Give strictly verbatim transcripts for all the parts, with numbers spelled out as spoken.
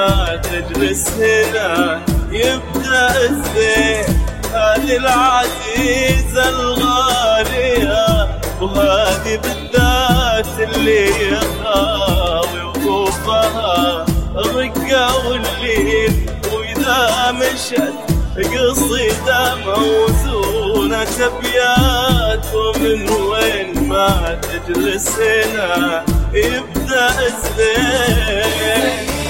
ما تجلس هنا يبدأ الزين. هذه العزيزة الغالية وهذه بالذات اللي يخاوي وقوفها الرقة والليل. وإذا مشت قصيدة موزونة أبيات ومن وين ما تجلس هنا يبدأ الزين.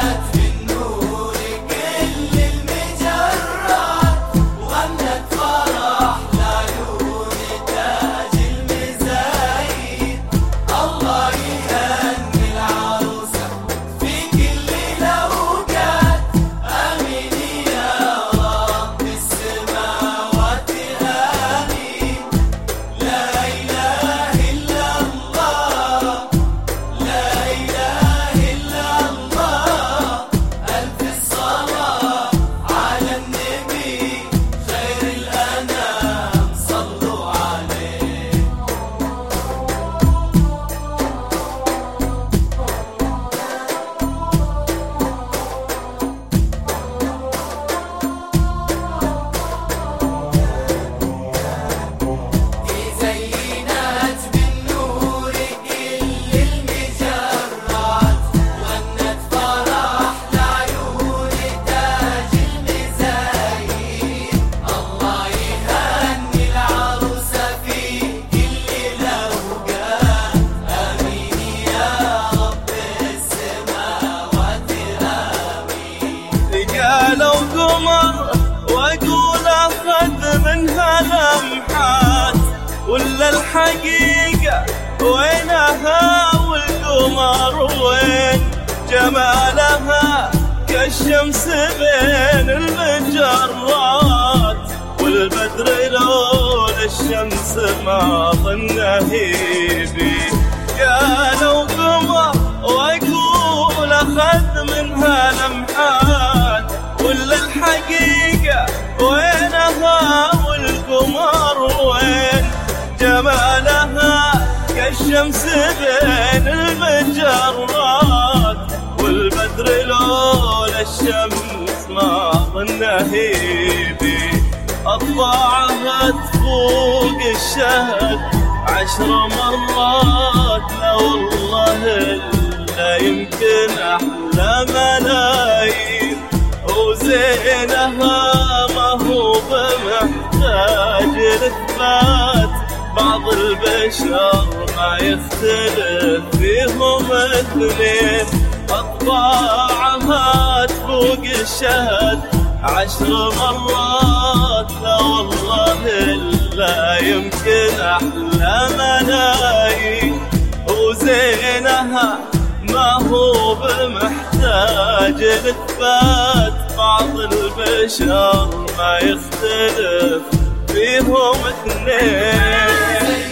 لو قمر واقول اخذ منها لمحات ولا الحقيقة وينها والقمر وين جمالها كالشمس بين المجرات والبدر لولا الشمس ما ظنه يبي. يا لو قمر واقول اخذ منها لمحات ولا الحقيقة وينها والقمر وين جمالها كالشمس بين المجرات والبدر لولا الشمس ما ظنه يبي. أطلعها تفوق الشهد عشر مرات لا والله لا يمكن أحلى ملايين. وزينها ما هو بمحتاج الإثبات بعض البشر ما يختلف فيهم اثنين. أطباعها تفوق الشهد عشر مرات لا والله لا يمكن أحلى ملايين. وزينها ما هو بمحتاج الإثبات بعض البشر ما يختلف فيهم اثنين.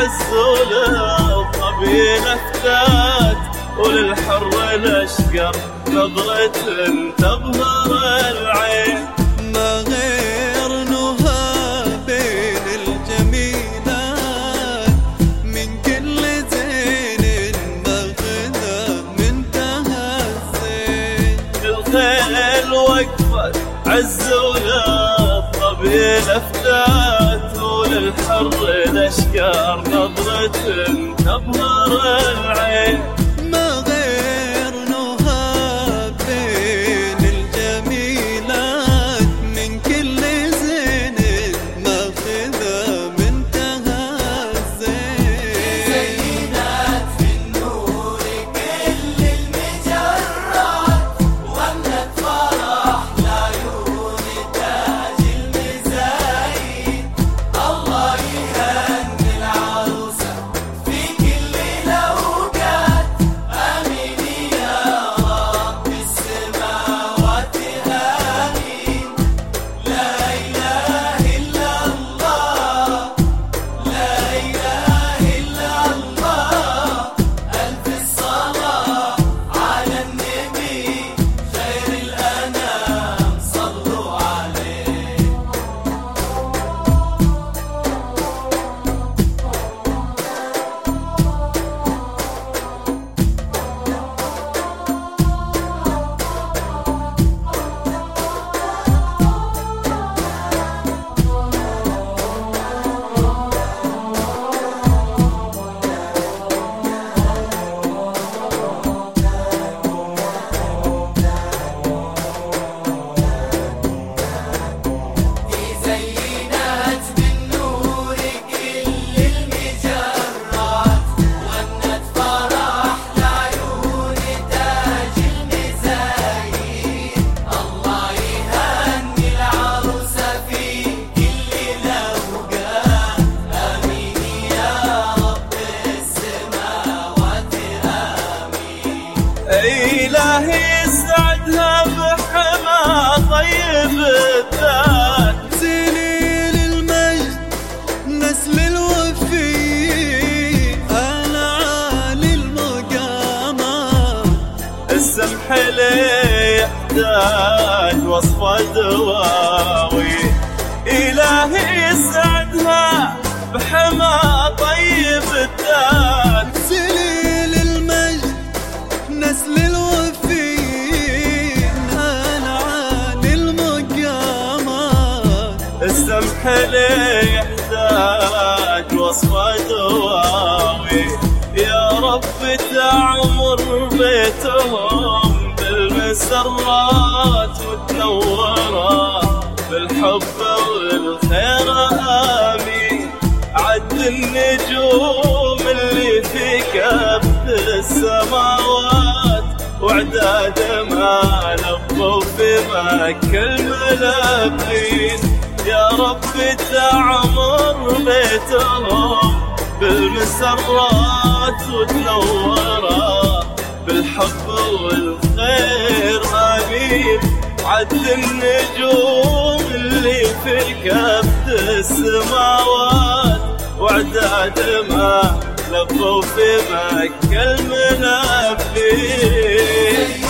عز وللظبي لفتات، وللحر الأشقر نظرة تبهر العين. ما غير نهى بين الجميلات، من كل زين ماخذها منتهى الزين. الخيل وقفت عز وللظبي لفتات، وللحر الأشقر نظرة تبهر العين. ما غير نهى بين الجميلات، من كل زين ماخذها منتهى الزين. زينات في النور كل المجرات، وغنت فرح لعيون تاج المزايد. الله يهني العروسة في كل الأوقات، آمين يا رب السماوات آمين. لا إله إلا الله، لا إله إلا الله. ألف الصلاة على النبي خير الأنام، صلوا عليه. زينات بالنور كل المجرات، وغنت فرح لعيون تاج المزايد. الله يهني العروسة في كل الأوقات، آمين يا رب السماوات آمين. إلهي يسعدها بحما طيب الذات، سليل المجد نسل الوفي، العالي المقامات. السمح لي يحتاج وصفة دواوي. إلهي يسعدها بحما طيب الذات، سليل المجد نسل الوفي، العالي المقامات. السمح لي يحتاج وصفة دواوي. يا رب تعمر بيتهم بالمسرات، وتنوره بالحب والخير آمين. عد النجوم اللي في كبد السماوات، وعداد ما لبوا في مكة الملبين. يا رب تعمر بيتهم بالمسرات، وتنوره بالحب والخير آمين. عد النجوم اللي في كبد السماوات، وعداد ما لبوا في مكة المنبين.